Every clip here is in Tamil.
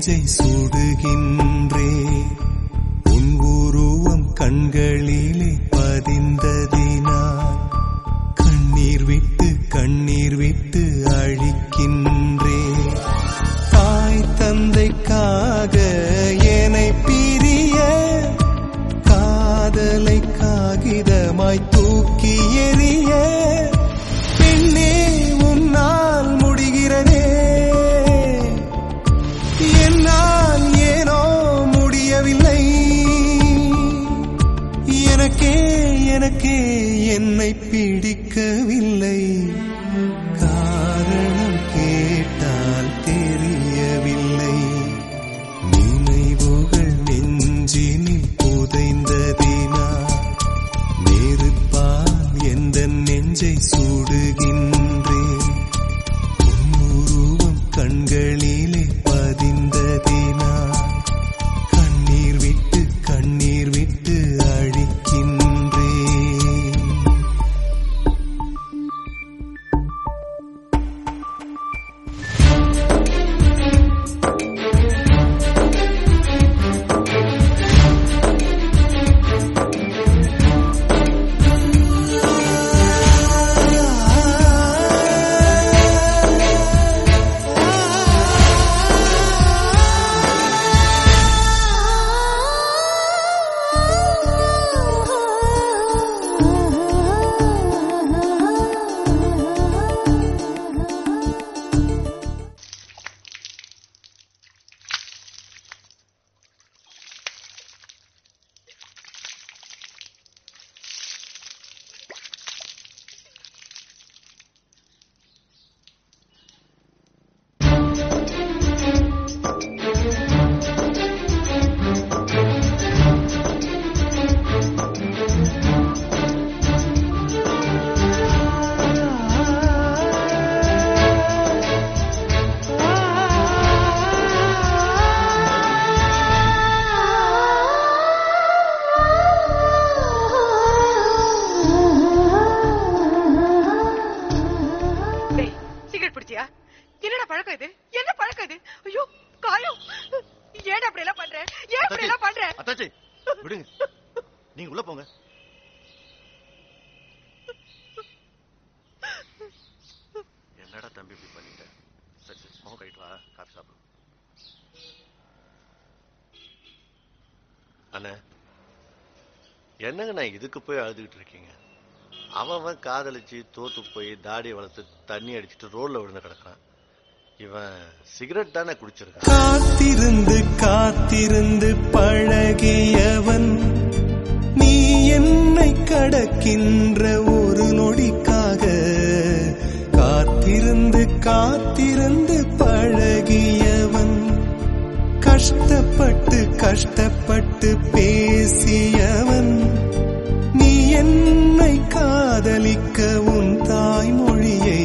நெஞ்சை சுடுகின்றே உன் உருவம் கண்களிலே பதிந்ததினால் கண்ணீர் விட்டு அழிக்கின்றே தாய் தந்தைக்காக என்னை பிரிய காதலை காகிதமாய் தூக்கி எறிய பெண்ணே உன்னால் முடிகிறதே என்னால் ஏனோ முடியவில்லை எனக்கே என்னை பிடிக்கவில்லை காரணம் கேட்டால் தெரியவில்லை நினைவுகள் நெஞ்சினில் புதைந்ததினால் நெருப்பால் எந்த நெஞ்சை சுடுகின்றேன் உன் உருவம் கண்களிலே பதிந்ததினால் கண்ணீர் விட்டு அழிக்கின்றேன். என்னடா பழக்கம் இது? என்ன பழக்கம் இது? ஐயோ காயம்! ஏன் அப்படி எல்லாம் பண்ற? அத்தாச்சி விடுங்க, நீங்க உள்ள போங்க. என்னடா தம்பி இப்படி பண்ணிட்ட? சரி முகம் கழிட்டு வா, காஃபி சாப்பிடு. அண்ணே என்னங்க நான் இதுக்கு போய் அழுதுகிட்டு இருக்கீங்க? அவன் காதலிச்சு தோத்து போய் தாடியை வளர்த்து தண்ணி அடிச்சுட்டு ரோட்ல விழுந்து கிடக்கான். இவன் சிகரெட் தானே குடிச்சிருக்கான். காத்திருந்து பழகியவன் நீ என்னை கடக்கின்ற ஒரு நொடிக்காக காத்திருந்து பழகியவன் கஷ்டப்பட்டு பேசியவன் நீ என்னை காதலிக்க உன் தாய்மொழியை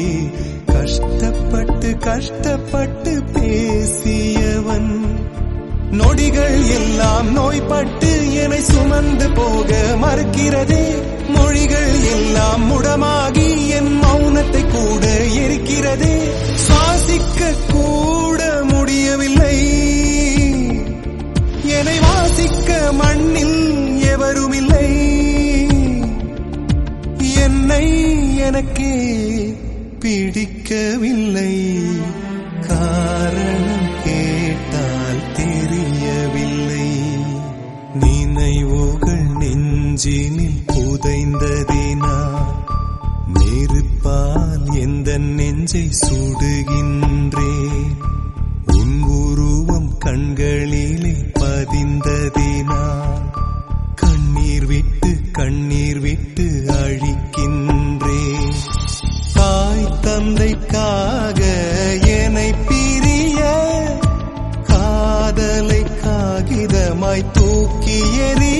கஷ்டப்பட்டு பேசியவன் நொடிகள் எல்லாம் நோய்பட்டு என்னை சுமந்து போக மறுக்கிறதே மொழிகள் எல்லாம் முடமாகி என் மௌனத்தை கூட எரிக்கிறதே சுவாசிக்க கூட முடியவில்லை என்னை வாசிக்க மண்ணில் எவருமில்லை என்னை எனக்கே பிடிக்கவில்லை காரணம் கேட்டால் தெரியவில்லை நினைவுகள் நெஞ்சினில் புதைந்ததினால் நெருப்பால் எந்த நெஞ்சை சுடுகின்றேன் உன் உருவம் கண்களிலே பதிந்ததினால் கண்ணீர் விட்டு அழிக்கின்றேன் தாய் தந்தைக்காக என்னை பிரிய காதலை காகிதமாய் தூக்கி எறி